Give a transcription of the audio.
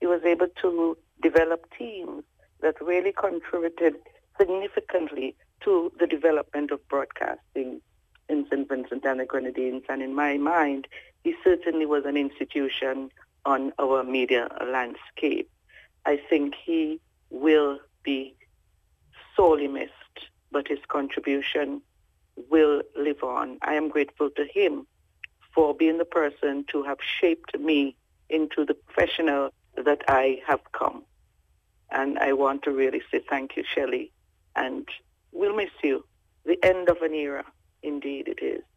he was able to develop teams that really contributed significantly to the development of broadcasting in St. Vincent and the Grenadines. And in my mind, he certainly was an institution on our media landscape. I think he will be sorely missed, but his contribution will live on. I am grateful to him for being the person to have shaped me into the professional that I have come. And I want to really say thank you, Shelley, and we'll miss you. The end of an era, indeed it is.